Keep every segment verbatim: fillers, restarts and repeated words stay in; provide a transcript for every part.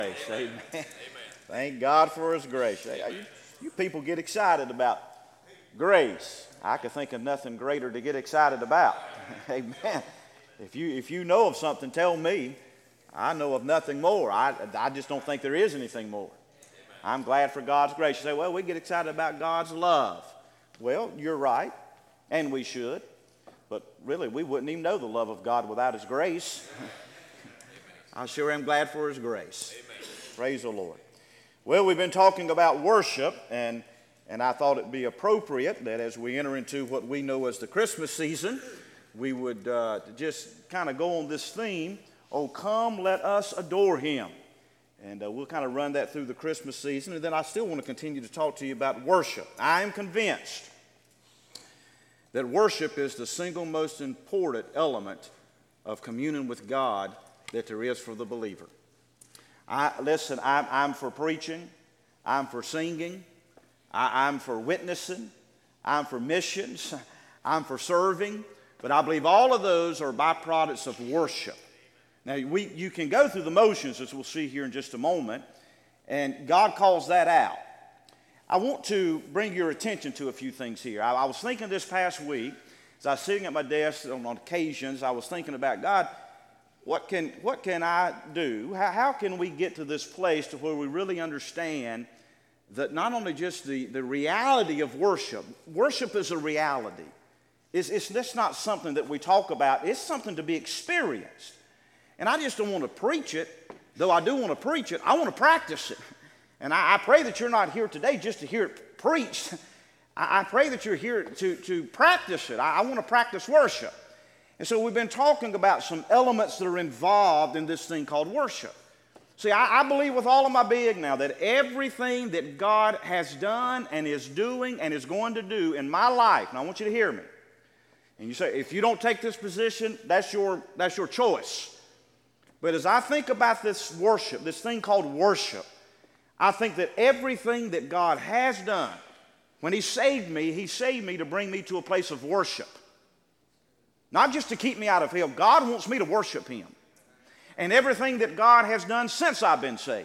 Grace. Amen. Amen. Thank God for His grace. You, you people get excited about grace. I could think of nothing greater to get excited about. Amen. If you if you know of something, tell me. I know of nothing more. I, I just don't think there is anything more. I'm glad for God's grace. You say, well, we get excited about God's love. Well, you're right, and we should. But really, we wouldn't even know the love of God without His grace. I sure am glad for His grace. Amen. Praise the Lord. Well, we've been talking about worship, and, and I thought it'd be appropriate that as we enter into what we know as the Christmas season, we would uh, just kind of go on this theme, oh, come, let us adore Him. And uh, we'll kind of run that through the Christmas season, and then I still want to continue to talk to you about worship. I am convinced that worship is the single most important element of communion with God that there is for the believer. I, listen, I'm, I'm for preaching, I'm for singing, I, I'm for witnessing, I'm for missions, I'm for serving, but I believe all of those are byproducts of worship. Now, we, you can go through the motions, as we'll see here in just a moment, and God calls that out. I want to bring your attention to a few things here. I, I was thinking this past week, as I was sitting at my desk on, on occasions, I was thinking about, God, what can, what can I do? How, how can we get to this place to where we really understand that not only just the, the reality of worship, worship is a reality. It's, it's, that's not something that we talk about. It's something to be experienced. And I just don't want to preach it, though I do want to preach it. I want to practice it. And I, I pray that you're not here today just to hear it preached. I, I pray that you're here to, to practice it. I, I want to practice worship. And so we've been talking about some elements that are involved in this thing called worship. See, I, I believe with all of my being now that everything that God has done and is doing and is going to do in my life, and I want you to hear me, and you say, if you don't take this position, that's your, that's your choice. But as I think about this worship, this thing called worship, I think that everything that God has done, when He saved me, He saved me to bring me to a place of worship. Not just to keep me out of hell. God wants me to worship Him. And everything that God has done since I've been saved,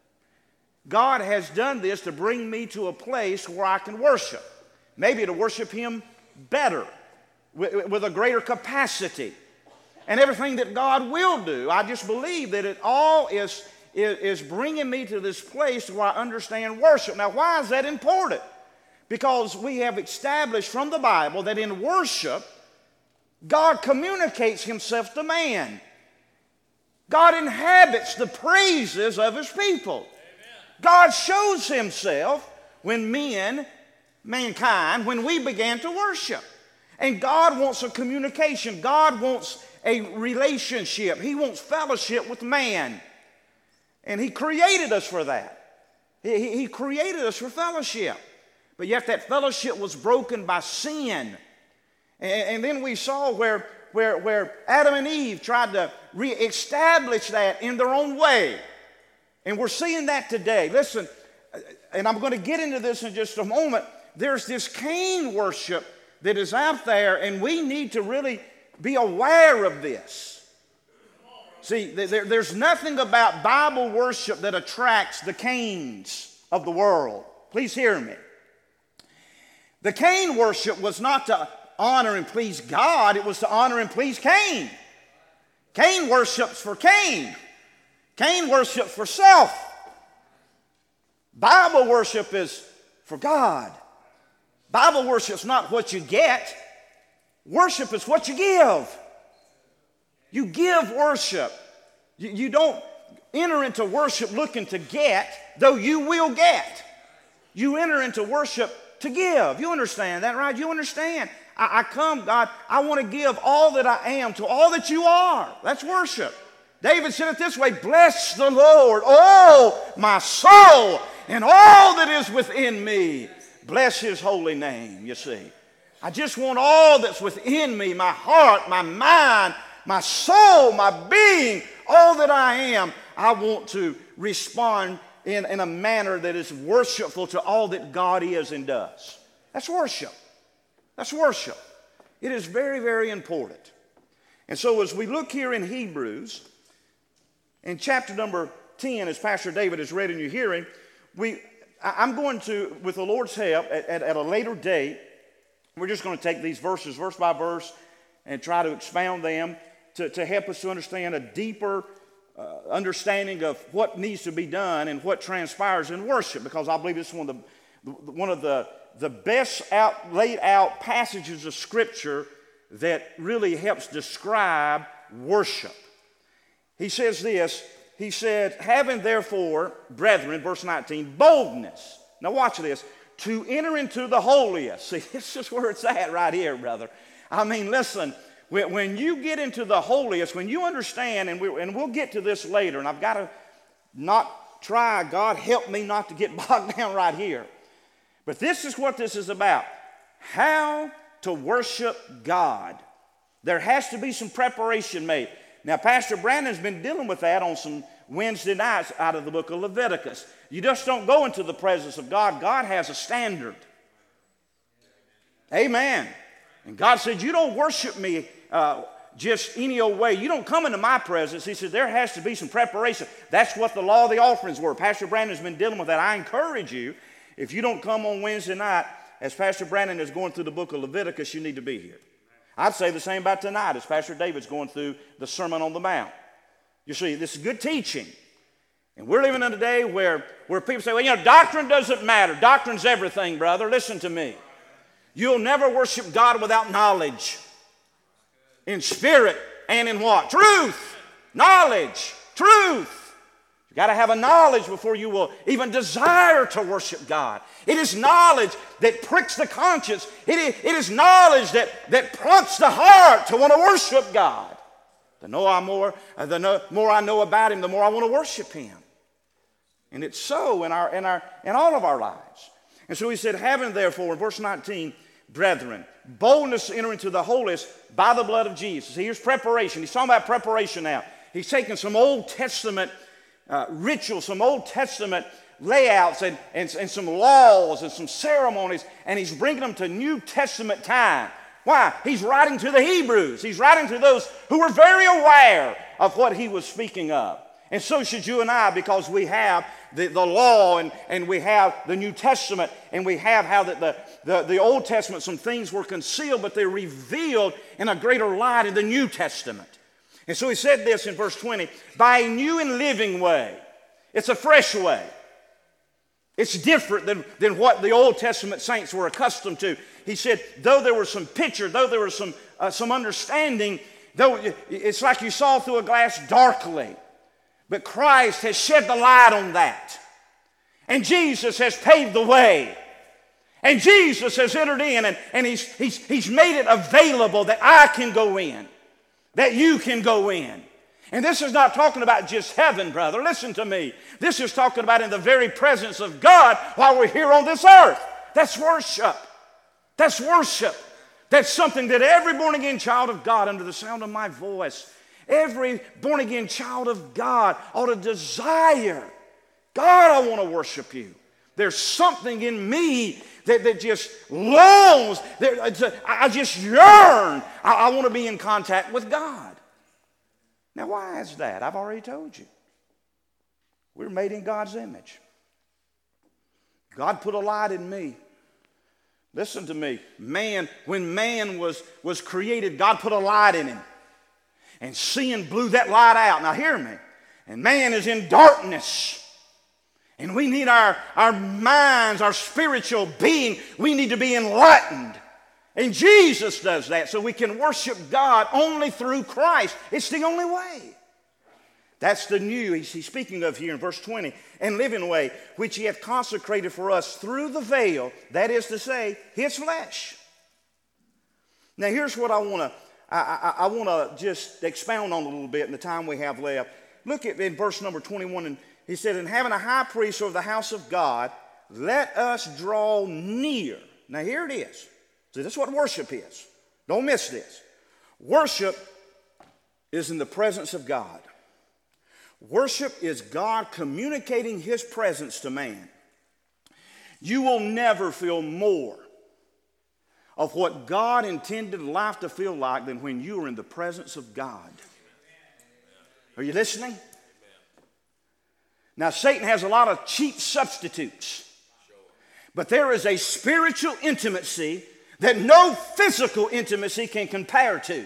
God has done this to bring me to a place where I can worship. Maybe to worship Him better, with, with a greater capacity. And everything that God will do, I just believe that it all is, is, is bringing me to this place where I understand worship. Now, why is that important? Because we have established from the Bible that in worship, God communicates Himself to man. God inhabits the praises of His people. Amen. God shows Himself when men, mankind, when we began to worship. And God wants a communication. God wants a relationship. He wants fellowship with man. And He created us for that. He, he created us for fellowship. But yet that fellowship was broken by sin. And then we saw where, where, where Adam and Eve tried to reestablish that in their own way. And we're seeing that today. Listen, and I'm going to get into this in just a moment. There's this Cain worship that is out there, and we need to really be aware of this. See, there, there's nothing about Bible worship that attracts the Cains of the world. Please hear me. The Cain worship was not to honor and please God, it was to honor and please Cain. Cain worships for Cain. Cain worships for self. Bible worship is for God. Bible worship's not what you get. Worship is what you give. You give worship. You, you don't enter into worship looking to get, though you will get. You enter into worship to give. You understand that, right? You understand. I, I come, God, I want to give all that I am to all that you are. That's worship. David said it this way, bless the Lord, oh, my soul, and all that is within me. Bless His holy name, you see. I just want all that's within me, my heart, my mind, my soul, my being, all that I am. I want to respond in, in a manner that is worshipful to all that God is and does. That's worship. That's worship. It is very, very important. And so as we look here in Hebrews, in chapter number ten, as Pastor David has read in your hearing, we, I'm going to, with the Lord's help, at, at, at a later date, we're just going to take these verses verse by verse and try to expound them to, to help us to understand a deeper uh, understanding of what needs to be done and what transpires in worship, because I believe this is one of the, one of the, the best out, laid out passages of Scripture that really helps describe worship. He says this, he said, having therefore, brethren, verse nineteen, boldness. Now watch this. To enter into the holiest. See, this is where it's at right here, brother. I mean, listen, when, when you get into the holiest, when you understand, and, we, and we'll get to this later, and I've got to not try, God help me not to get bogged down right here. But this is what this is about. How to worship God. There has to be some preparation made. Now, Pastor Brandon's been dealing with that on some Wednesday nights out of the book of Leviticus. You just don't go into the presence of God. God has a standard. Amen. And God said, you don't worship me uh, just any old way. You don't come into my presence. He said, there has to be some preparation. That's what the law of the offerings were. Pastor Brandon's been dealing with that. I encourage you, if you don't come on Wednesday night, as Pastor Brandon is going through the book of Leviticus, you need to be here. I'd say the same about tonight as Pastor David's going through the Sermon on the Mount. You see, this is good teaching. And we're living in a day where, where people say, well, you know, doctrine doesn't matter. Doctrine's everything, brother. Listen to me. You'll never worship God without knowledge. In spirit and in what? Truth. Knowledge. Truth. You've got to have a knowledge before you will even desire to worship God. It is knowledge that pricks the conscience. It is, it is knowledge that, that prompts the heart to want to worship God. The know I more, the know, more I know about Him, the more I want to worship Him. And it's so in our in our in all of our lives. And so he said, having therefore, in verse nineteen, brethren, boldness to enter into the holiest by the blood of Jesus. See, here's preparation. He's talking about preparation now. He's taking some Old Testament uh, rituals, some Old Testament layouts and, and, and some laws and some ceremonies, and he's bringing them to New Testament time. Why? He's writing to the Hebrews. He's writing to those who were very aware of what he was speaking of. And so should you and I, because we have the, the law and, and we have the New Testament, and we have how that the, the, the Old Testament, some things were concealed, but they're revealed in a greater light in the New Testament. And so he said this in verse twenty, by a new and living way. It's a fresh way. It's different than, than what the Old Testament saints were accustomed to. He said, though there was some picture, though there was some, uh, some understanding, though it's like you saw through a glass darkly, but Christ has shed the light on that. And Jesus has paved the way. And Jesus has entered in, and, and he's, he's, he's made it available that I can go in, that you can go in. And this is not talking about just heaven, brother. Listen to me. This is talking about in the very presence of God while we're here on this earth. That's worship. That's worship. That's something that every born-again child of God under the sound of my voice, every born-again child of God ought to desire. God, I want to worship you. There's something in me that, that just longs. That, I just yearn. I, I want to be in contact with God. Now, why is that? I've already told you. We're made in God's image. God put a light in me. Listen to me. Man, when man was, was created, God put a light in him. And sin blew that light out. Now hear me. And man is in darkness. And we need our, our minds, our spiritual being, we need to be enlightened. And Jesus does that so we can worship God only through Christ. It's the only way. That's the new, he's speaking of here in verse twenty, and living way, which he hath consecrated for us through the veil, that is to say, his flesh. Now here's what I want to, I, I, I want to just expound on a little bit in the time we have left. Look at in verse number twenty-one, and he said, and having a high priest over the house of God, let us draw near. Now here it is. See, this is what worship is. Don't miss this. Worship is in the presence of God. Worship is God communicating his presence to man. You will never feel more of what God intended life to feel like than when you are in the presence of God. Are you listening? Now, Satan has a lot of cheap substitutes, but there is a spiritual intimacy that no physical intimacy can compare to.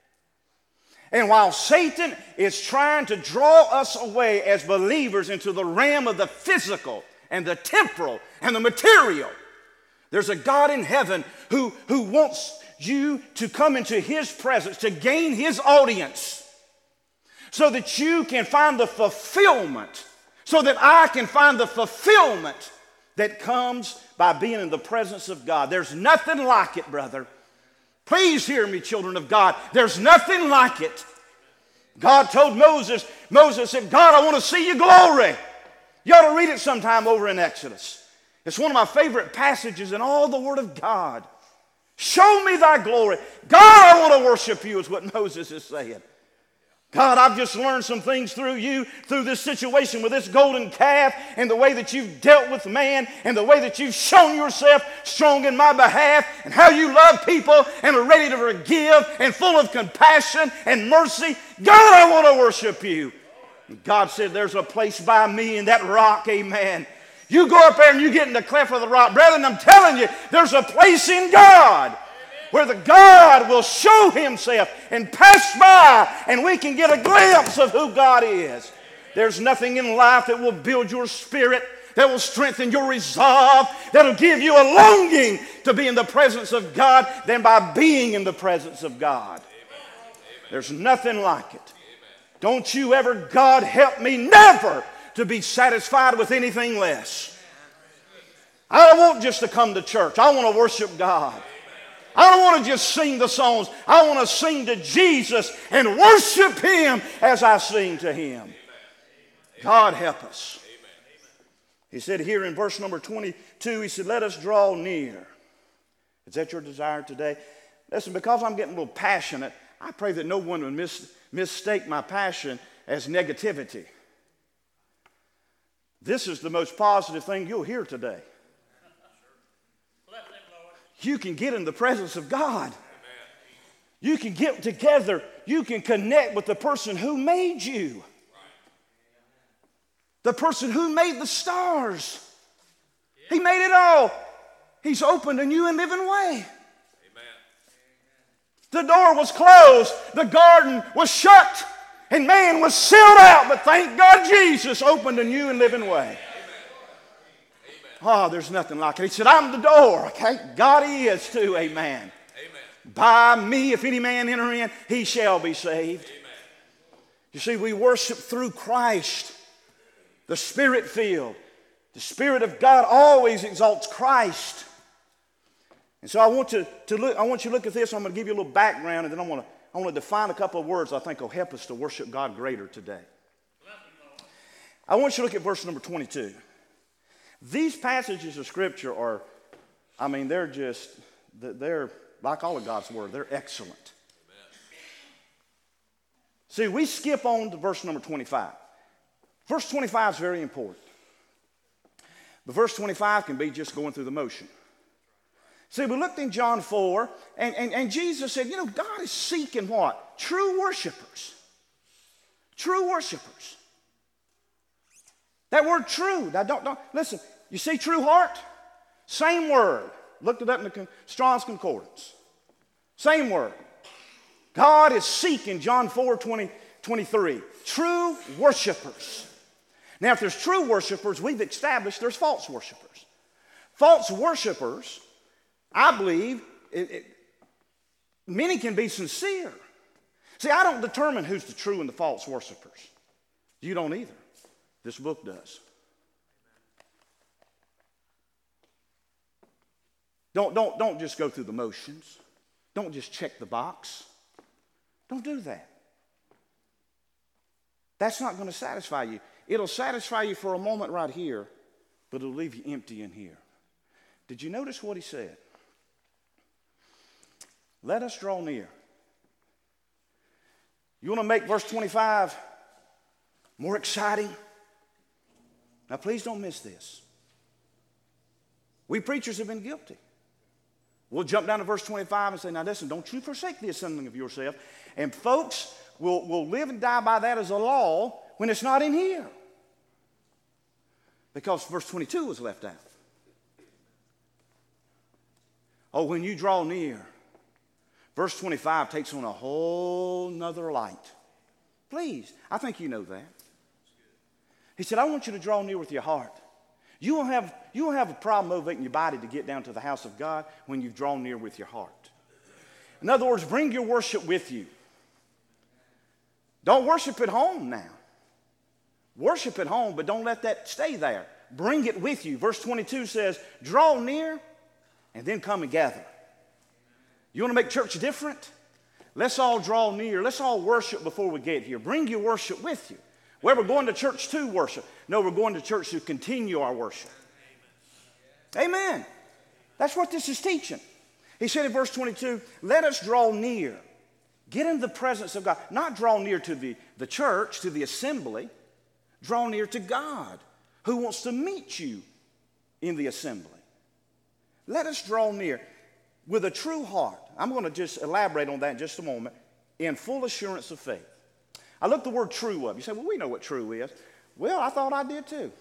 And while Satan is trying to draw us away as believers into the realm of the physical and the temporal and the material, there's a God in heaven who, who wants you to come into his presence, to gain his audience, so that you can find the fulfillment, so that I can find the fulfillment that comes by being in the presence of God. There's nothing like it, brother. Please hear me, children of God. There's nothing like it. God told Moses, Moses said, God, I want to see your glory. You ought to read it sometime over in Exodus. It's one of my favorite passages in all the Word of God. Show me thy glory. God, I want to worship you, is what Moses is saying. God, I've just learned some things through you, through this situation with this golden calf, and the way that you've dealt with man, and the way that you've shown yourself strong in my behalf, and how you love people and are ready to forgive and full of compassion and mercy. God, I want to worship you. And God said, there's a place by me in that rock, amen. You go up there and you get in the cleft of the rock. Brethren, I'm telling you, there's a place in God where the God will show himself and pass by, and we can get a glimpse of who God is. There's nothing in life that will build your spirit, that will strengthen your resolve, that will give you a longing to be in the presence of God than by being in the presence of God. There's nothing like it. Don't you ever, God help me, never to be satisfied with anything less. I don't want just to come to church. I want to worship God. I don't want to just sing the songs. I want to sing to Jesus and worship him as I sing to him. God help us. He said here in verse number twenty-two, he said, let us draw near. Is that your desire today? Listen, because I'm getting a little passionate, I pray that no one would mis- mistake my passion as negativity. This is the most positive thing you'll hear today. You can get in the presence of God. You can get together. You can connect with the person who made you. The person who made the stars. He made it all. He's opened a new and living way. The door was closed. The garden was shut. And man was sealed out. But thank God Jesus opened a new and living way. Oh, there's nothing like it. He said, I'm the door. Okay? God he is too. Amen. Amen. By me, if any man enter in, he shall be saved. Amen. You see, we worship through Christ, the Spirit-filled. The Spirit of God always exalts Christ. And so I want to, to look, I want you to look at this. I'm going to give you a little background, and then I want to, I want to define a couple of words I think will help us to worship God greater today. I want you to look at verse number twenty-two. These passages of Scripture are, I mean, they're just, they're like all of God's Word. They're excellent. Amen. See, we skip on to verse number twenty-five. Verse twenty-five is very important. But verse twenty-five can be just going through the motion. See, we looked in John four, and, and, and Jesus said, you know, God is seeking what? True worshipers. True worshipers. That word true, now don't, don't, listen, you see true heart? Same word. Looked it up in the Strong's Concordance. Same word. God is seeking, John four, twenty, twenty-three, true worshipers. Now, if there's true worshipers, we've established there's false worshipers. False worshipers, I believe, it, it, many can be sincere. See, I don't determine who's the true and the false worshipers. You don't either. This book does. Don't, don't, don't just go through the motions. Don't just check the box. Don't do that. That's not going to satisfy you. It'll satisfy you for a moment right here, but it'll leave you empty in here. Did you notice what he said? Let us draw near. You want to make verse twenty-five more exciting? Now, please don't miss this. We preachers have been guilty. We'll jump down to verse twenty-five and say, now listen, don't you forsake the assembling of yourself. And folks will, will live and die by that as a law when it's not in here. Because verse twenty-two was left out. Oh, when you draw near, verse twenty-five takes on a whole nother light. Please, I think you know that. He said, I want you to draw near with your heart. You won't have, you won't have a problem motivating your body to get down to the house of God when you've drawn near with your heart. In other words, bring your worship with you. Don't worship at home now. Worship at home, but don't let that stay there. Bring it with you. Verse twenty-two says, draw near and then come and gather. You want to make church different? Let's all draw near. Let's all worship before we get here. Bring your worship with you. Well, we're going to church to worship. No, we're going to church to continue our worship. Amen. That's what this is teaching. He said in verse twenty-two, let us draw near. Get in the presence of God. Not draw near to the, the church, to the assembly. Draw near to God, who wants to meet you in the assembly. Let us draw near with a true heart. I'm going to just elaborate on that in just a moment. In full assurance of faith. I looked the word true up. You say, well, we know what true is. Well, I thought I did too.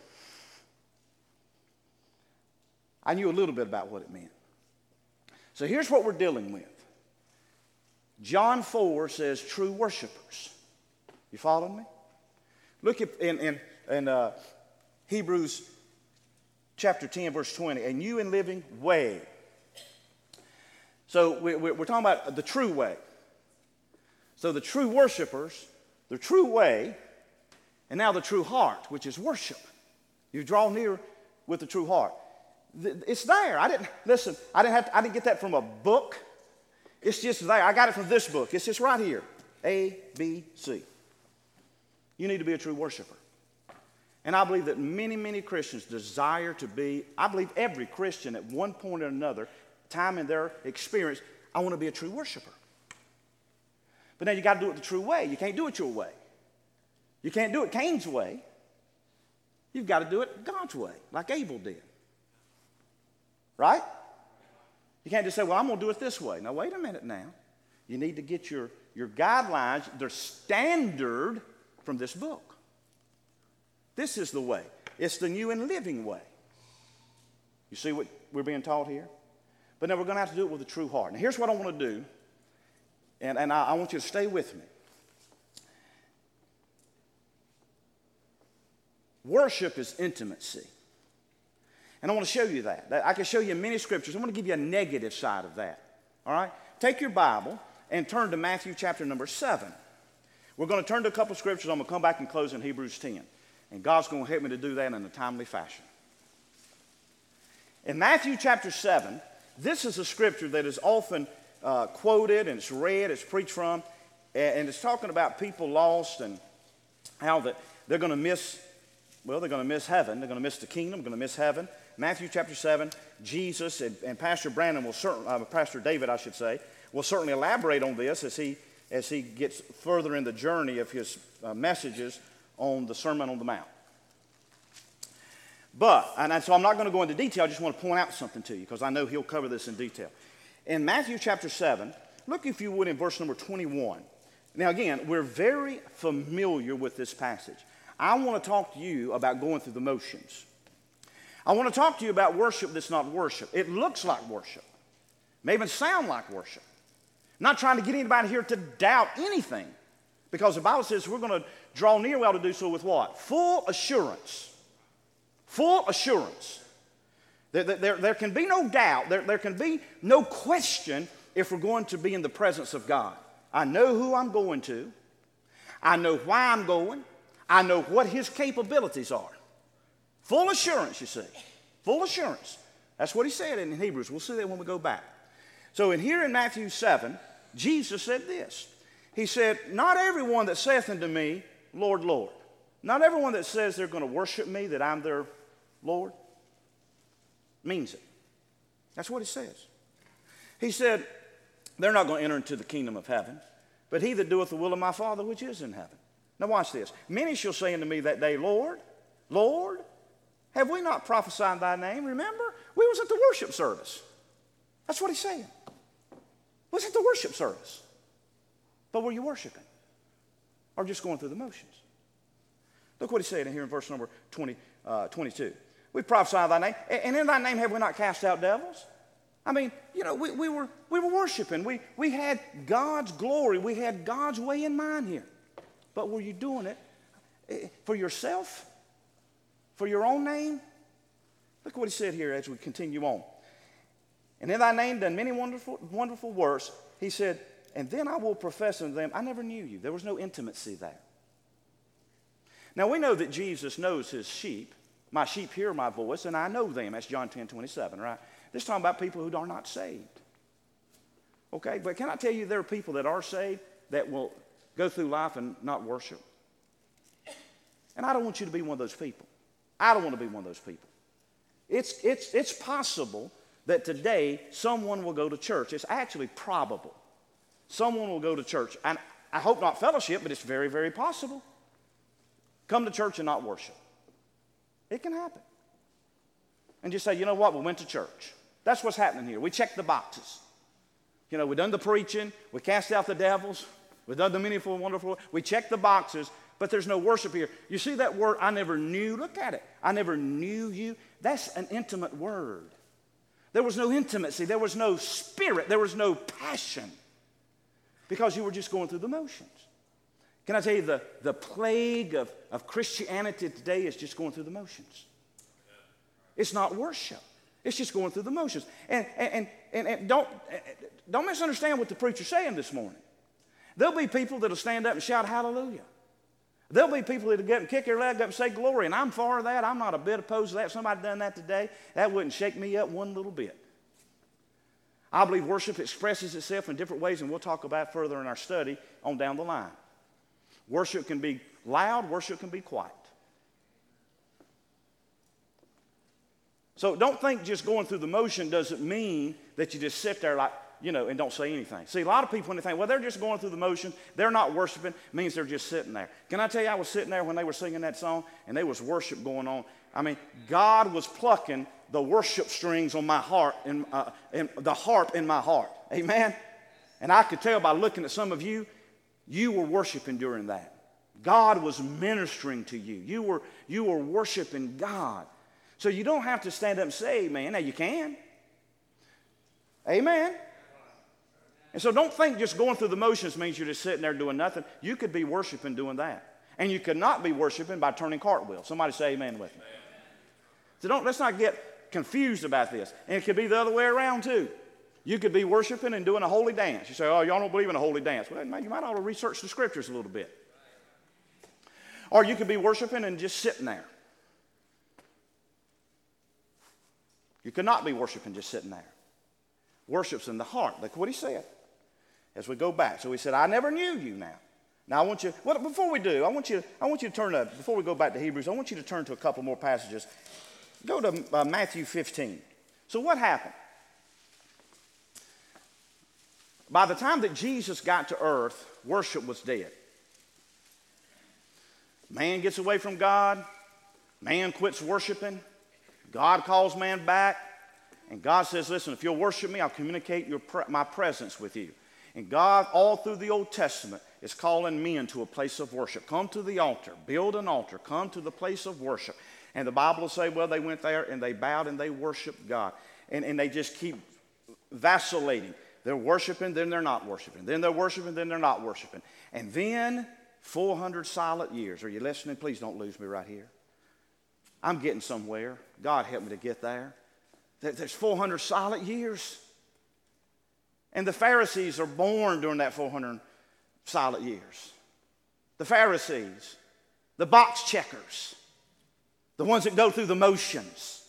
I knew a little bit about what it meant. So here's what we're dealing with. John four says true worshipers. You following me? Look at in, in, in uh, Hebrews chapter ten, verse twenty, a new and living way. So we, we, we're talking about the true way. So the true worshipers, the true way, and now the true heart, which is worship. You draw near with the true heart. It's there. I didn't, listen, I didn't, have to, I didn't get that from a book. It's just there. I got it from this book. It's just right here. A, B, C. You need to be a true worshiper. And I believe that many, many Christians desire to be, I believe every Christian at one point or another, time in their experience, I want to be a true worshiper. But now you got to do it the true way. You can't do it your way. You can't do it Cain's way. You've got to do it God's way, like Abel did. Right? You can't just say, well, I'm going to do it this way. Now, wait a minute now. You need to get your, your guidelines, their standard from this book. This is the way. It's the new and living way. You see what we're being taught here? But now we're going to have to do it with a true heart. Now, here's what I want to do, and, and I, I want you to stay with me. Worship is intimacy. And I want to show you that. I can show you many scriptures. I want to give you a negative side of that. All right? Take your Bible and turn to Matthew chapter number seven. We're going to turn to a couple of scriptures. I'm going to come back and close in Hebrews ten. And God's going to help me to do that in a timely fashion. In Matthew chapter seven, this is a scripture that is often uh, quoted and it's read, it's preached from. And it's talking about people lost and how that they're going to miss, well, they're going to miss heaven. They're going to miss the kingdom. They're going to miss heaven. Matthew chapter seven, Jesus and, and Pastor Brandon will certainly, uh, Pastor David, I should say, will certainly elaborate on this as he as he gets further in the journey of his uh, messages on the Sermon on the Mount. But, and so I'm not going to go into detail, I just want to point out something to you because I know he'll cover this in detail. In Matthew chapter seven, look if you would in verse number twenty-one. Now again, we're very familiar with this passage. I want to talk to you about going through the motions. I want to talk to you about worship that's not worship. It looks like worship. May even sound like worship. I'm not trying to get anybody here to doubt anything. Because the Bible says we're going to draw near, we ought to do so with what? Full assurance. Full assurance. There, there, there can be no doubt. There, there can be no question if we're going to be in the presence of God. I know who I'm going to. I know why I'm going. I know what his capabilities are. Full assurance, you see. Full assurance. That's what he said in Hebrews. We'll see that when we go back. So in here in Matthew seven, Jesus said this. He said, not everyone that saith unto me, Lord, Lord. Not everyone that says they're going to worship me, that I'm their Lord, means it. That's what he says. He said, they're not going to enter into the kingdom of heaven, but he that doeth the will of my Father which is in heaven. Now watch this. Many shall say unto me that day, Lord, Lord, have we not prophesied in thy name? Remember, we was at the worship service. That's what he's saying. We was at the worship service. But were you worshiping? Or just going through the motions? Look what he said in here in verse number twenty, uh, twenty-two. We prophesy in thy name, and in thy name have we not cast out devils? I mean, you know, we, we were we were worshiping. We, we had God's glory. We had God's way in mind here. But were you doing it for yourself? For your own name? Look what he said here as we continue on. And in thy name done many wonderful, wonderful works. He said, and then I will profess unto them, I never knew you. There was no intimacy there. Now we know that Jesus knows his sheep. My sheep hear my voice, and I know them. That's John ten twenty-seven, right? This is talking about people who are not saved. Okay, but can I tell you there are people that are saved that will go through life and not worship? And I don't want you to be one of those people. I don't want to be one of those people. It's, it's, it's possible that today someone will go to church. It's actually probable. Someone will go to church. And I hope not fellowship, but it's very, very possible. Come to church and not worship. It can happen. And just say, you know what, we went to church. That's what's happening here. We checked the boxes. You know, we've done the preaching. We cast out the devils. We've done the meaningful and wonderful. We checked the boxes, but there's no worship here. You see that word, I never knew? Look at it. I never knew you. That's an intimate word. There was no intimacy. There was no spirit. There was no passion. Because you were just going through the motions. Can I tell you, the, the plague of, of Christianity today is just going through the motions. It's not worship. It's just going through the motions. And, and, and, and don't, don't misunderstand what the preacher's saying this morning. There'll be people that'll stand up and shout hallelujah. There'll be people that'll get and kick their leg up and say glory, and I'm for that. I'm not a bit opposed to that. If somebody done that today, that wouldn't shake me up one little bit. I believe worship expresses itself in different ways, and we'll talk about it further in our study on down the line. Worship can be loud. Worship can be quiet. So don't think just going through the motion doesn't mean that you just sit there like, you know, and don't say anything. See, a lot of people, when they think, well, they're just going through the motion, they're not worshiping, means they're just sitting there. Can I tell you, I was sitting there when they were singing that song, and there was worship going on. I mean, God was plucking the worship strings on my heart, and, uh, and the harp in my heart. Amen? And I could tell by looking at some of you, you were worshiping during that. God was ministering to you. You were, you were worshiping God. So you don't have to stand up and say amen. Now you can. Amen. And so don't think just going through the motions means you're just sitting there doing nothing. You could be worshiping doing that. And you could not be worshiping by turning cartwheels. Somebody say amen with me. So don't, let's not get confused about this. And it could be the other way around too. You could be worshiping and doing a holy dance. You say, oh, y'all don't believe in a holy dance. Well, you might ought to research the scriptures a little bit. Or you could be worshiping and just sitting there. You could not be worshiping just sitting there. Worship's in the heart. Look what he said as we go back. So he said, I never knew you now. Now I want you, well, before we do, I want you, I want you to turn to, before we go back to Hebrews, I want you to turn to a couple more passages. Go to uh, Matthew fifteen. So what happened? By the time that Jesus got to earth, worship was dead. Man gets away from God. Man quits worshiping. God calls man back. And God says, listen, if you'll worship me, I'll communicate your pre- my presence with you. And God, all through the Old Testament, is calling men to a place of worship. Come to the altar. Build an altar. Come to the place of worship. And the Bible will say, well, they went there and they bowed and they worshiped God. And, and they just keep vacillating. They're worshiping, then they're not worshiping. Then they're worshiping, then they're not worshiping. And then four hundred silent years. Are you listening? Please don't lose me right here. I'm getting somewhere. God help me to get there. There's four hundred silent years. And the Pharisees are born during that four hundred silent years. The Pharisees, the box checkers, the ones that go through the motions,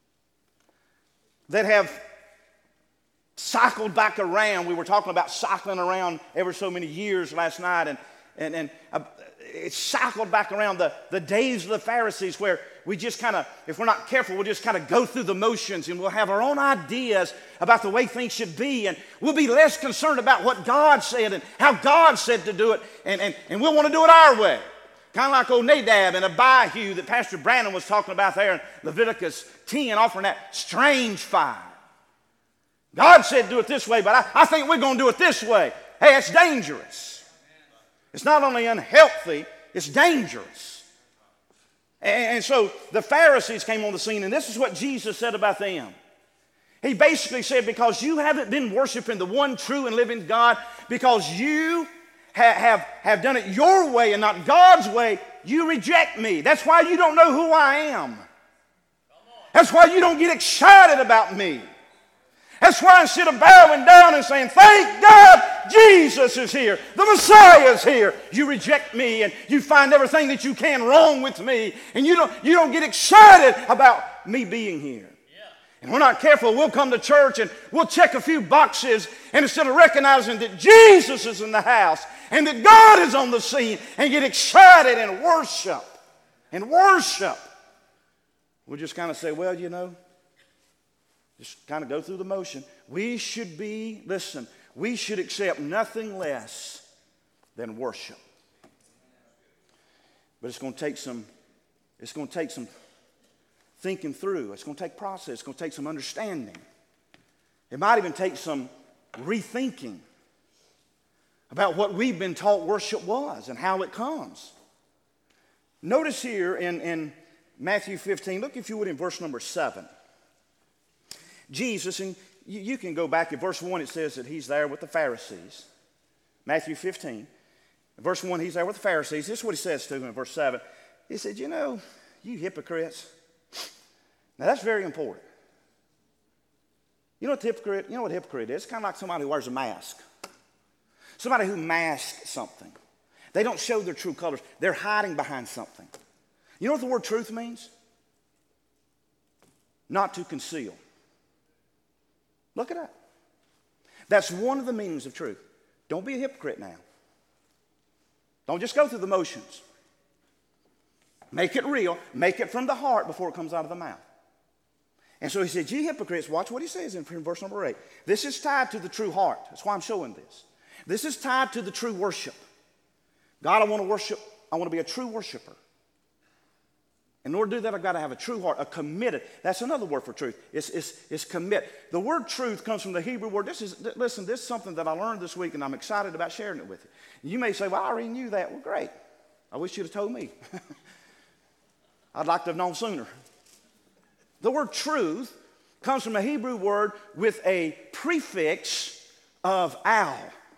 that have cycled back around. We were talking about cycling around ever so many years last night, and and, and uh, it's cycled back around the, the days of the Pharisees where we just kind of, if we're not careful, we'll just kind of go through the motions and we'll have our own ideas about the way things should be, and we'll be less concerned about what God said and how God said to do it, and, and, and we'll want to do it our way. Kind of like old Nadab and Abihu that Pastor Brandon was talking about there in Leviticus ten, offering that strange fire. God said do it this way, but I, I think we're going to do it this way. Hey, it's dangerous. It's not only unhealthy, it's dangerous. And so the Pharisees came on the scene, and this is what Jesus said about them. He basically said, because you haven't been worshiping the one true and living God, because you ha- have, have done it your way and not God's way, you reject me. That's why you don't know who I am. That's why you don't get excited about me. That's why instead of bowing down and saying, thank God Jesus is here, the Messiah is here, you reject me and you find everything that you can wrong with me, and you don't, you don't get excited about me being here. And we're not careful, we'll come to church and we'll check a few boxes, and instead of recognizing that Jesus is in the house and that God is on the scene, and get excited and worship and worship, we'll just kind of say, well, you know, just kind of go through the motion. We should be, listen, we should accept nothing less than worship. But it's going to take some, it's going to take some thinking through. It's going to take process. It's going to take some understanding. It might even take some rethinking about what we've been taught worship was and how it comes. Notice here in, in Matthew fifteen, look if you would in verse number seven. Jesus, and you, you can go back in verse one, it says that he's there with the Pharisees. Matthew fifteen, verse one, he's there with the Pharisees. This is what he says to them in verse seven. He said, you know, you hypocrites. Now that's very important. You know what hypocrite, you know what a hypocrite is? It's kind of like somebody who wears a mask. Somebody who masks something. They don't show their true colors. They're hiding behind something. You know what the word truth means? Not to conceal. Look it up. That's one of the meanings of truth. Don't be a hypocrite now. Don't just go through the motions. Make it real. Make it from the heart before it comes out of the mouth. And so he said, ye hypocrites, watch what he says in verse number eight. This is tied to the true heart. That's why I'm showing this. This is tied to the true worship. God, I want to worship. I want to be a true worshiper. In order to do that, I've got to have a true heart, a committed. That's another word for truth. It's, it's, it's commit. The word truth comes from the Hebrew word. This is, listen, this is something that I learned this week, and I'm excited about sharing it with you. You may say, well, I already knew that. Well, great. I wish you'd have told me. I'd like to have known sooner. The word truth comes from a Hebrew word with a prefix of al,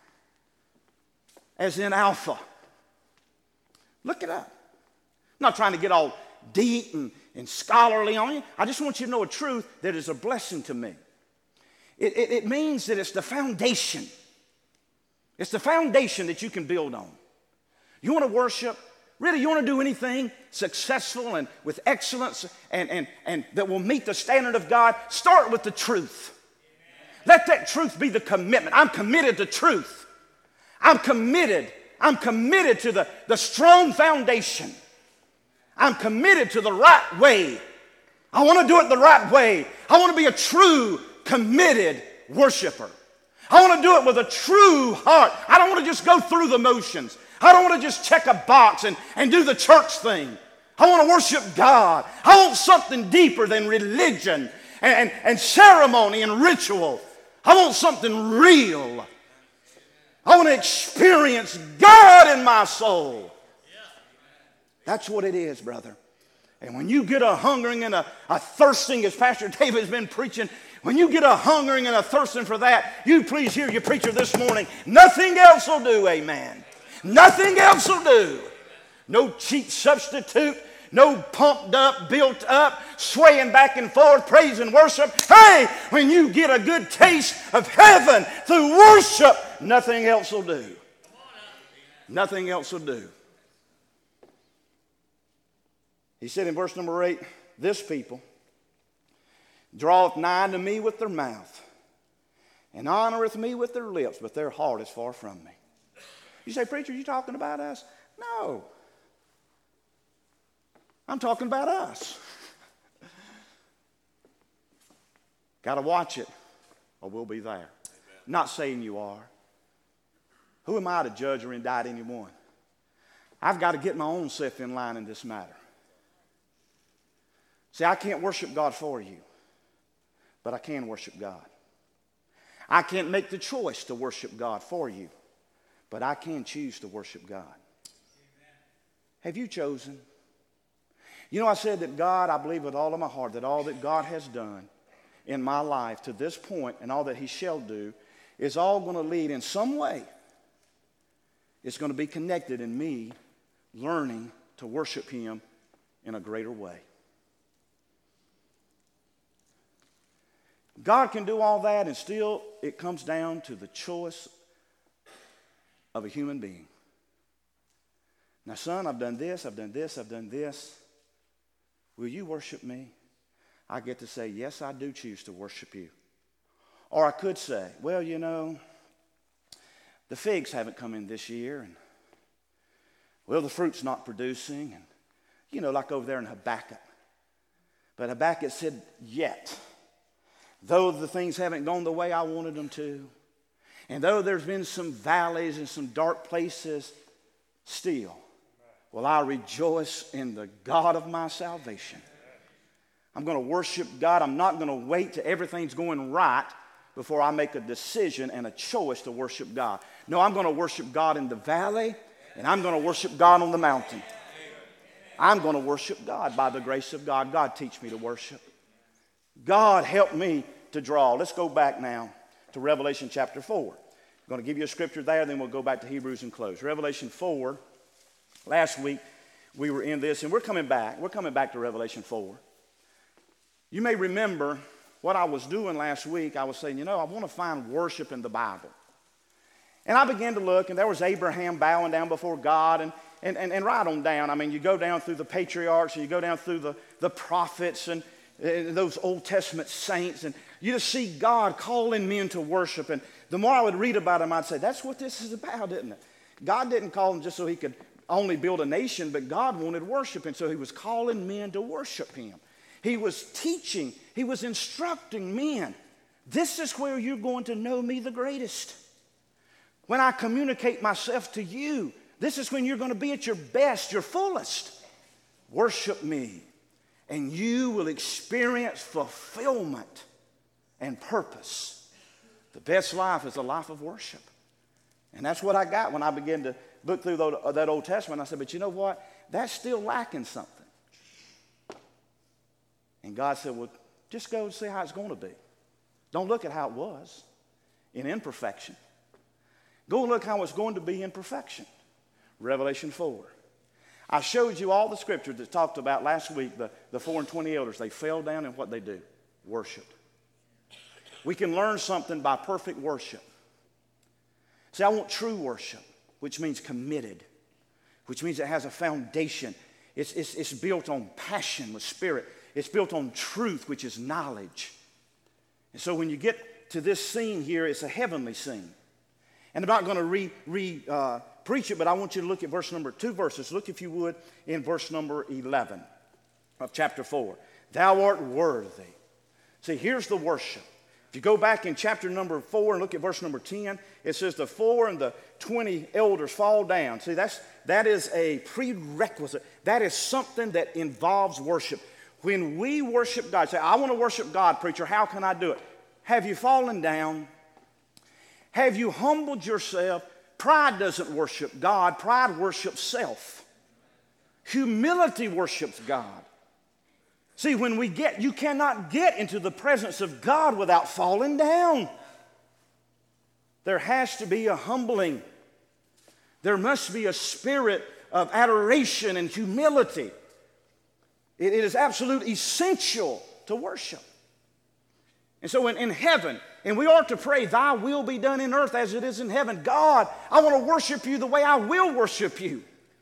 as in alpha. Look it up. I'm not trying to get all deep and, and scholarly on you. I just want you to know a truth that is a blessing to me. It, it, it means that it's the foundation. It's the foundation that you can build on. You want to worship, really, you want to do anything successful and with excellence and, and, and that will meet the standard of God, start with the truth. Let that truth be the commitment. I'm committed to truth. I'm committed. I'm committed to the, the strong foundation. I'm committed to the right way. I want to do it the right way. I want to be a true, committed worshiper. I want to do it with a true heart. I don't want to just go through the motions. I don't want to just check a box and, and do the church thing. I want to worship God. I want something deeper than religion and, and, and ceremony and ritual. I want something real. I want to experience God in my soul. That's what it is, brother. And when you get a hungering and a, a thirsting, as Pastor David has been preaching, when you get a hungering and a thirsting for that, you please hear your preacher this morning. Nothing else will do, amen. Nothing else will do. No cheap substitute, no pumped up, built up, swaying back and forth, praise and worship. Hey, when you get a good taste of heaven through worship, nothing else will do. Nothing else will do. He said in verse number eight, this people draweth nigh to me with their mouth and honoreth me with their lips, but their heart is far from me. You say, preacher, you talking about us? No. I'm talking about us. Got to watch it or we'll be there. Amen. Not saying you are. Who am I to judge or indict anyone? I've got to get my own self in line in this matter. See, I can't worship God for you, but I can worship God. I can't make the choice to worship God for you, but I can choose to worship God. Amen. Have you chosen? You know, I said that God, I believe with all of my heart that all that God has done in my life to this point and all that he shall do is all going to lead in some way. It's going to be connected in me learning to worship him in a greater way. God can do all that, and still it comes down to the choice of a human being. Now, son, I've done this, I've done this, I've done this. Will you worship me? I get to say, yes, I do choose to worship you. Or I could say, well, you know, the figs haven't come in this year, and well, the fruit's not producing, and you know, like over there in Habakkuk. But Habakkuk said, yet, though the things haven't gone the way I wanted them to, and though there's been some valleys and some dark places, still will I rejoice in the God of my salvation. I'm going to worship God. I'm not going to wait till everything's going right before I make a decision and a choice to worship God. No, I'm going to worship God in the valley, and I'm going to worship God on the mountain. I'm going to worship God by the grace of God. God, teach me to worship. God, help me to draw. Let's go back now to Revelation chapter four. I'm going to give you a scripture there, then we'll go back to Hebrews and close. Revelation four. Last week we were in this, and we're coming back. We're coming back to Revelation four. You may remember what I was doing last week. I was saying, you know, I want to find worship in the Bible. And I began to look, and there was Abraham bowing down before God, and, and, and, and right on down. I mean, you go down through the patriarchs, and you go down through the, the prophets, and, and those Old Testament saints, and you just see God calling men to worship. And the more I would read about him, I'd say, that's what this is about, isn't it? God didn't call them just so he could only build a nation, but God wanted worship, and so he was calling men to worship him. He was teaching, he was instructing men. This is where you're going to know me the greatest. When I communicate myself to you, this is when you're going to be at your best, your fullest. Worship me, and you will experience fulfillment and purpose. The best life is a life of worship. And that's what I got when I began to look through that Old Testament. I said, but you know what? That's still lacking something. And God said, well, just go and see how it's going to be. Don't look at how it was in imperfection. Go and look how it's going to be in perfection. Revelation four. I showed you all the scriptures that talked about last week, the, the four and twenty elders. They fell down and what they do? Worshiped. We can learn something by perfect worship. See, I want true worship, which means committed, which means it has a foundation. It's, it's, it's built on passion with spirit. It's built on truth, which is knowledge. And so when you get to this scene here, it's a heavenly scene. And I'm not going to re, re, uh, preach it, but I want you to look at verse number, two verses. Look, if you would, in verse number eleven of chapter four. Thou art worthy. See, here's the worship. If you go back in chapter number four and look at verse number ten, it says the four and the twenty elders fall down. See, that's, that is a prerequisite. That is something that involves worship. When we worship God, say, I want to worship God, preacher. How can I do it? Have you fallen down? Have you humbled yourself? Pride doesn't worship God. Pride worships self. Humility worships God. See, when we get, you cannot get into the presence of God without falling down. There has to be a humbling. There must be a spirit of adoration and humility. It, it is absolutely essential to worship. And so in, in heaven, and we are to pray, thy will be done in earth as it is in heaven. God, I want to worship you the way I will worship you.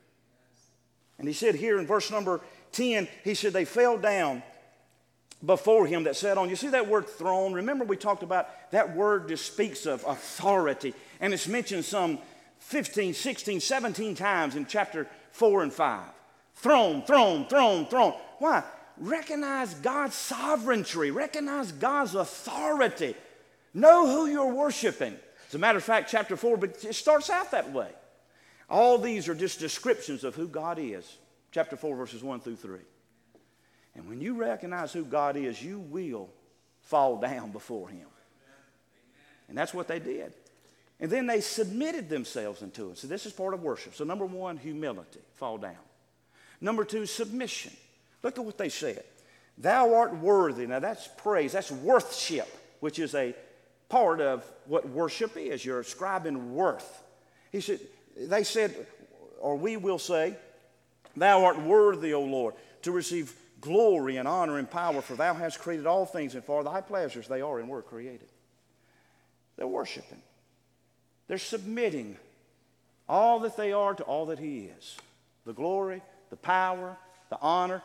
And he said here in verse number ten, he said they fell down before him that sat on. You see that word throne? Remember we talked about that word just speaks of authority. And it's mentioned some fifteen, sixteen, seventeen times in chapter four and five. Throne, throne, throne, throne. Why? Recognize God's sovereignty. Recognize God's authority. Know who you're worshiping. As a matter of fact, chapter four, but it starts out that way. All these are just descriptions of who God is. Chapter four, verses one through three. And when you recognize who God is, you will fall down before him. And that's what they did. And then they submitted themselves unto it. So this is part of worship. So number one, humility, fall down. Number two, submission. Look at what they said. Thou art worthy. Now that's praise. That's worthship, which is a part of what worship is. You're ascribing worth. He said, they said, or we will say, thou art worthy, O Lord, to receive glory and honor and power, for thou hast created all things, and for thy pleasures they are and were created. They're worshiping. They're submitting all that they are to all that he is. The glory, the power, the honor.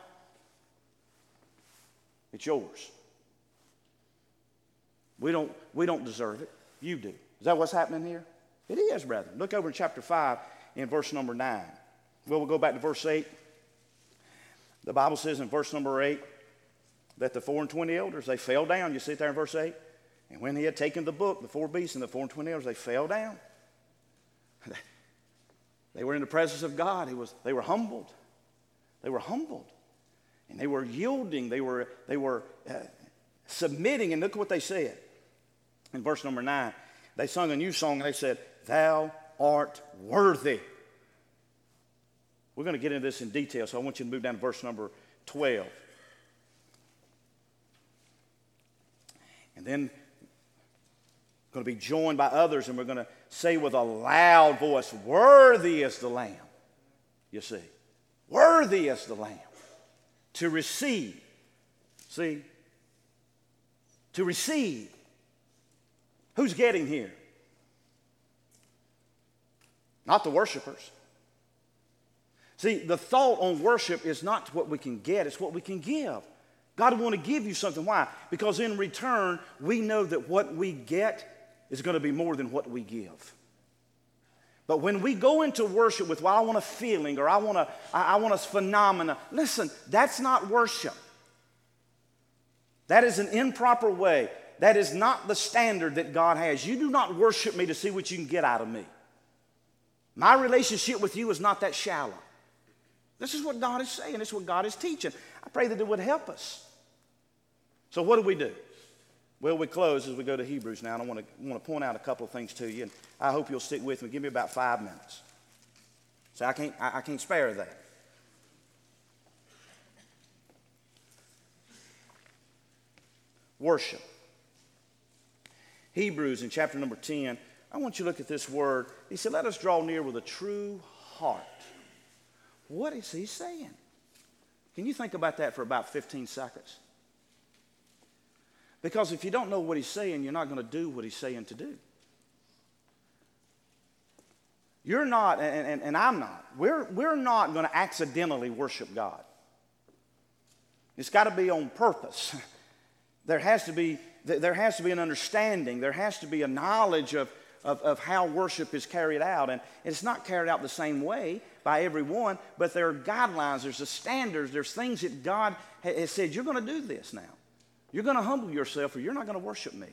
It's yours. We don't, we don't deserve it. You do. Is that what's happening here? It is, brethren. Look over in chapter five in verse number nine. Well, we'll go back to verse eight. The Bible says in verse number eight that the four and twenty elders, they fell down. You see it there in verse eight? And when he had taken the book, the four beasts and the four and twenty elders, they fell down. They were in the presence of God. He was, they were humbled. They were humbled. And they were yielding. They were, they were uh, submitting. And look what they said. In verse number nine, they sung a new song. And they said, thou art worthy. We're going to get into this in detail, so I want you to move down to verse number twelve. And then we're going to be joined by others, and we're going to say with a loud voice, worthy is the Lamb. You see, worthy is the Lamb to receive. See, to receive. Who's getting here? Not the worshipers. See, the thought on worship is not what we can get, it's what we can give. God will want to give you something. Why? Because in return, we know that what we get is going to be more than what we give. But when we go into worship with, well, I want a feeling or I want a, I want a phenomena, listen, that's not worship. That is an improper way. That is not the standard that God has. You do not worship me to see what you can get out of me. My relationship with you is not that shallow. This is what God is saying. This is what God is teaching. I pray that it would help us. So what do we do? Well, we close as we go to Hebrews now, and I want to, want to point out a couple of things to you, and I hope you'll stick with me. Give me about five minutes. So I can't, I, I can't spare that. Worship. Hebrews in chapter number ten, I want you to look at this word. He said, let us draw near with a true heart. What is he saying? Can you think about that for about fifteen seconds? Because if you don't know what he's saying, you're not going to do what he's saying to do. You're not, and, and, and I'm not, we're, we're not going to accidentally worship God. It's got to be on purpose. There has to be, there has to be an understanding. There has to be a knowledge of, of, of how worship is carried out. And it's not carried out the same way by everyone, but there are guidelines, there's the standards, there's things that God has said, you're going to do this now. You're going to humble yourself or you're not going to worship me.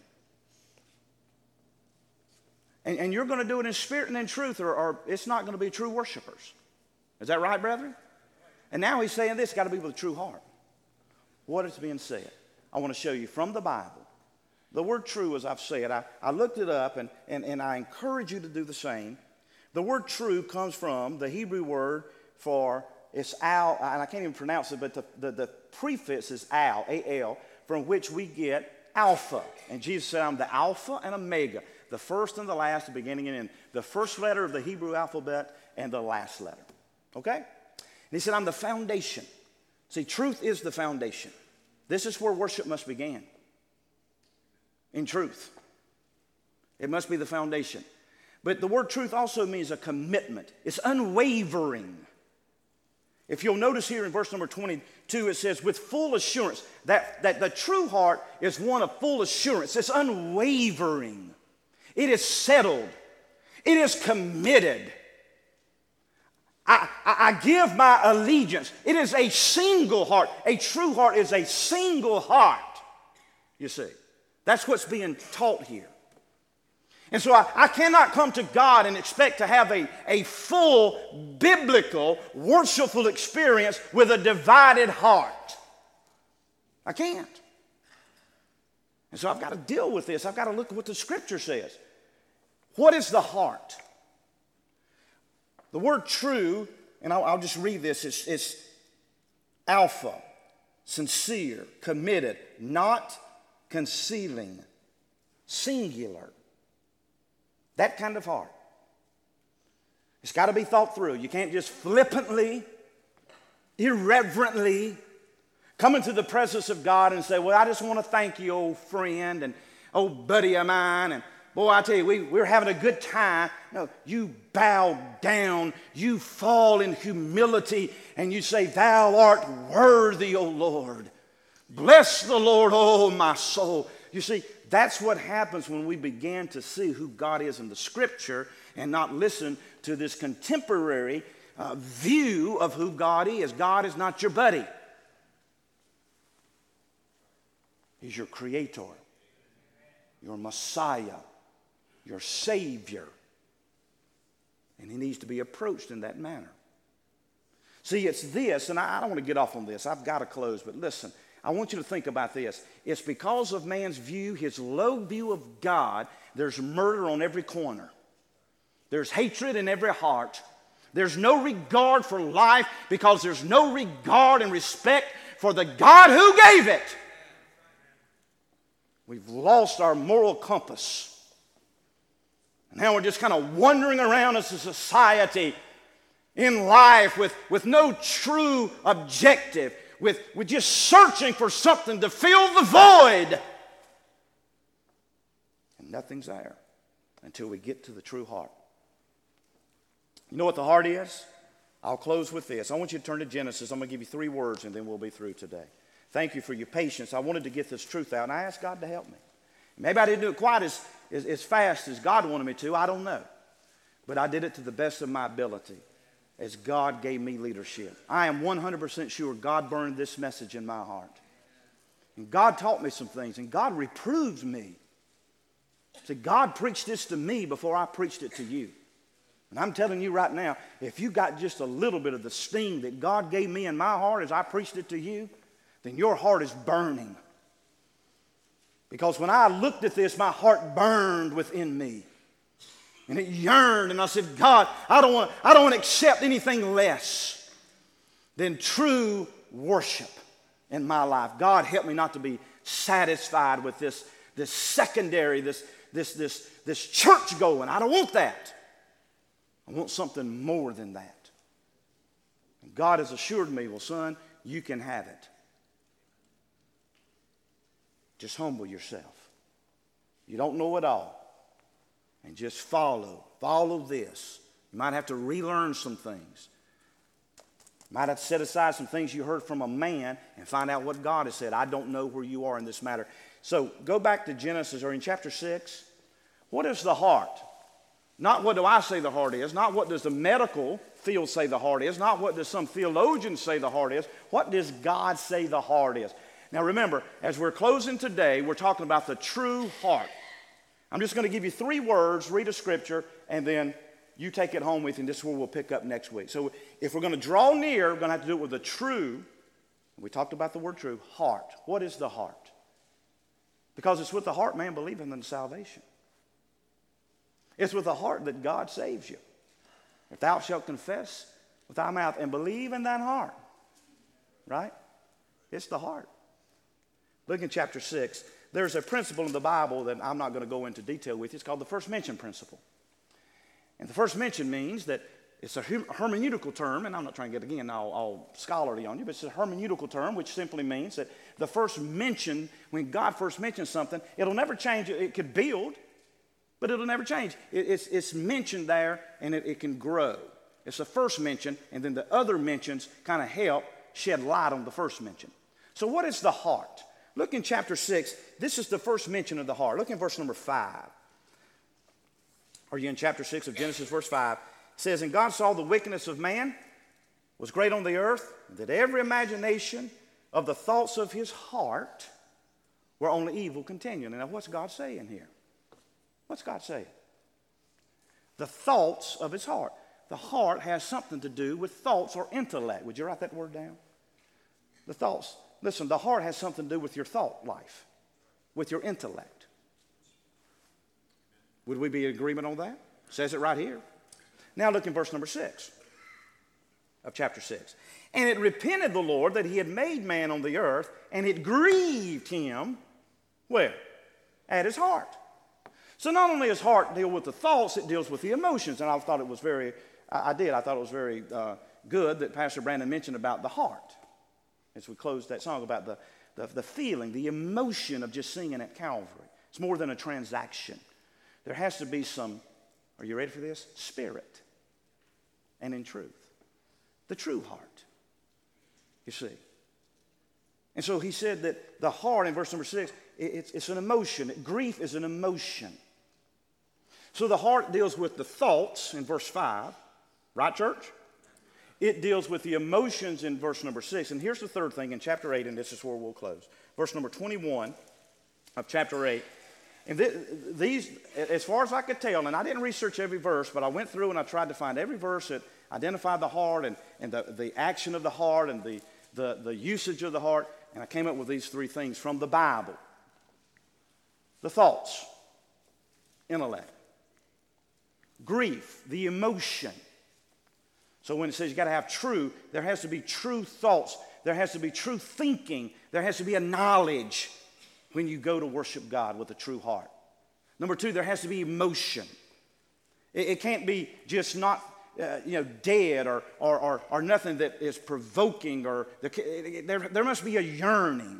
And, and you're going to do it in spirit and in truth or, or it's not going to be true worshipers. Is that right, brethren? And now he's saying this, got to be with a true heart. What is being said? I want to show you from the Bible. The word true, as I've said, I, I looked it up and, and, and I encourage you to do the same. The word true comes from the Hebrew word for, it's al, and I can't even pronounce it, but the, the, the prefix is al, A L, from which we get alpha. And Jesus said, I'm the alpha and omega, the first and the last, the beginning and end. The first letter of the Hebrew alphabet and the last letter. Okay? And he said, I'm the foundation. See, truth is the foundation. This is where worship must begin. In truth. It must be the foundation. But the word truth also means a commitment. It's unwavering. If you'll notice here in verse number twenty-two, it says, with full assurance, that, that the true heart is one of full assurance. It's unwavering. It is settled. It is committed. I, I, I give my allegiance. It is a single heart. A true heart is a single heart. You see, that's what's being taught here. And so I, I cannot come to God and expect to have a, a full biblical, worshipful experience with a divided heart. I can't. And so I've got to deal with this. I've got to look at what the Scripture says. What is the heart? The word true, and I'll, I'll just read this, it's, it's alpha, sincere, committed, not concealing, singular. That kind of heart. It's got to be thought through. You can't just flippantly, irreverently come into the presence of God and say, well, I just want to thank you, old friend and old buddy of mine. And boy, I tell you, we, we're having a good time. No, you bow down. You fall in humility and you say, thou art worthy, O Lord. Bless the Lord, oh my soul. You see, that's what happens when we begin to see who God is in the Scripture and not listen to this contemporary uh, view of who God is. God is not your buddy. He's your Creator, your Messiah, your Savior. And He needs to be approached in that manner. See, it's this, and I, I don't want to get off on this. I've got to close, but listen. I want you to think about this. It's because of man's view, his low view of God, there's murder on every corner. There's hatred in every heart. There's no regard for life because there's no regard and respect for the God who gave it. We've lost our moral compass. And now we're just kind of wandering around as a society in life with, with no true objective. With, with just searching for something to fill the void. And nothing's there until we get to the true heart. You know what the heart is? I'll close with this. I want you to turn to Genesis. I'm going to give you three words and then we'll be through today. Thank you for your patience. I wanted to get this truth out and I asked God to help me. Maybe I didn't do it quite as, as, as fast as God wanted me to. I don't know. But I did it to the best of my ability. As God gave me leadership. I am one hundred percent sure God burned this message in my heart. And God taught me some things, and God reproved me. See, God preached this to me before I preached it to you. And I'm telling you right now, if you got just a little bit of the sting that God gave me in my heart as I preached it to you, then your heart is burning. Because when I looked at this, my heart burned within me. And it yearned, and I said, God, I don't want, I don't want to accept anything less than true worship in my life. God, help me not to be satisfied with this, this secondary, this, this, this, this church going. I don't want that. I want something more than that. And God has assured me, well, son, you can have it. Just humble yourself. You don't know it all. And just follow. Follow this. You might have to relearn some things. You might have to set aside some things you heard from a man and find out what God has said. I don't know where you are in this matter. So go back to Genesis or in chapter six. What is the heart? Not what do I say the heart is. Not what does the medical field say the heart is. Not what does some theologians say the heart is. What does God say the heart is? Now remember, as we're closing today, we're talking about the true heart. I'm just going to give you three words, read a scripture, and then you take it home with you, and this is where we'll pick up next week. So if we're going to draw near, we're going to have to do it with the true, we talked about the word true, heart. What is the heart? Because it's with the heart man believing in salvation. It's with the heart that God saves you. If thou shalt confess with thy mouth and believe in thine heart, right? It's the heart. Look in chapter six. There's a principle in the Bible that I'm not going to go into detail with. It's called the first mention principle. And the first mention means that it's a hermeneutical term, and I'm not trying to get, again, all, all scholarly on you, but it's a hermeneutical term, which simply means that the first mention, when God first mentions something, it'll never change. It could build, but it'll never change. It, it's, it's mentioned there, and it, it can grow. It's the first mention, and then the other mentions kind of help shed light on the first mention. So what is the heart? Look in chapter six. This is the first mention of the heart. Look in verse number five. Are you in chapter six of Genesis, verse five? It says, and God saw the wickedness of man was great on the earth, that every imagination of the thoughts of his heart were only evil continually. Now, what's God saying here? What's God saying? The thoughts of his heart. The heart has something to do with thoughts or intellect. Would you write that word down? The thoughts. Listen, the heart has something to do with your thought life, with your intellect. Would we be in agreement on that? It says it right here. Now look in verse number six of chapter six. And it repented the Lord that he had made man on the earth, and it grieved him, where? At his heart. So not only his heart deals with the thoughts, it deals with the emotions. And I thought it was very, I, I did, I thought it was very uh, good that Pastor Brandon mentioned about the heart. As we closed that song about the, the, the feeling, the emotion of just singing at Calvary. It's more than a transaction. There has to be some, are you ready for this? Spirit and in truth. The true heart, you see. And so he said that the heart, in verse number six, it, it's, it's an emotion. Grief is an emotion. So the heart deals with the thoughts in verse five. Right, church? It deals with the emotions in verse number six. And here's the third thing in chapter eight, and this is where we'll close. Verse number twenty-one of chapter eight. And th- these, as far as I could tell, and I didn't research every verse, but I went through and I tried to find every verse that identified the heart and, and the, the action of the heart and the, the, the usage of the heart. And I came up with these three things from the Bible. The thoughts, intellect. Grief, the emotion. So when it says you got to have true, there has to be true thoughts. There has to be true thinking. There has to be a knowledge when you go to worship God with a true heart. Number two, there has to be emotion. It, it can't be just not, uh, you know, dead or, or, or, or nothing that is provoking. Or the, there, there must be a yearning,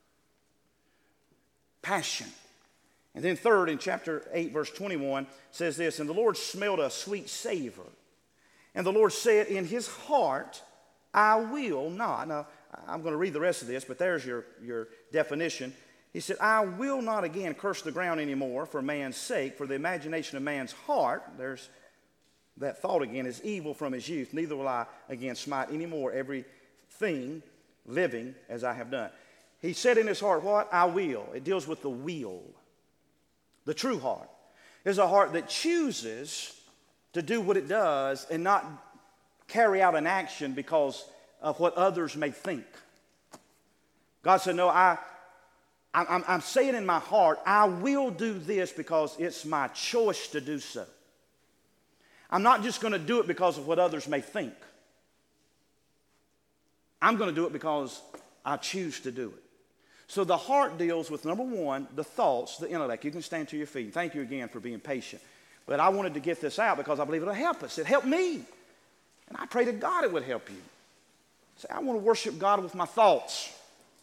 passion. And then third, in chapter eight, verse twenty-one, says this, and the Lord smelled a sweet savor. And the Lord said, in his heart, I will not. Now, I'm going to read the rest of this, but there's your, your definition. He said, I will not again curse the ground anymore for man's sake, for the imagination of man's heart, there's that thought again, is evil from his youth. Neither will I again smite any more everything living as I have done. He said in his heart, what? I will. It deals with the will. The true heart is a heart that chooses to do what it does and not carry out an action because of what others may think. God said, no, I, I'm, I'm saying in my heart, I will do this because it's my choice to do so. I'm not just going to do it because of what others may think. I'm going to do it because I choose to do it. So the heart deals with, number one, the thoughts, the intellect. You can stand to your feet. Thank you again for being patient. But I wanted to get this out because I believe it'll help us. It helped me. And I pray to God it would help you. Say, I want to worship God with my thoughts.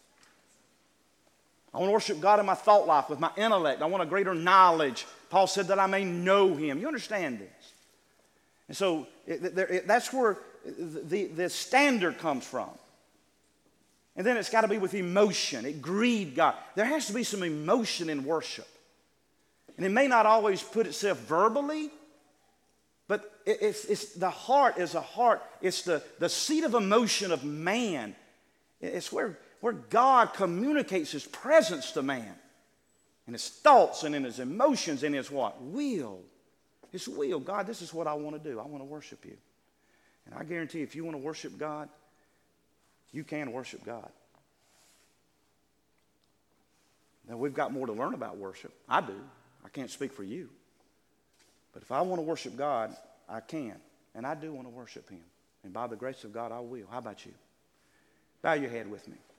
I want to worship God in my thought life, with my intellect. I want a greater knowledge. Paul said that I may know him. You understand this? And so it, it, that's where the, the standard comes from. And then it's got to be with emotion. It grieved God. There has to be some emotion in worship. And it may not always put itself verbally, but it, it's, it's the heart is a heart. It's the, the seat of emotion of man. It's where, where God communicates his presence to man. In his thoughts and in his emotions and his what? Will. His will. God, this is what I want to do. I want to worship you. And I guarantee if you want to worship God, you can worship God. Now, we've got more to learn about worship. I do. I can't speak for you. But if I want to worship God, I can. And I do want to worship him. And by the grace of God, I will. How about you? Bow your head with me.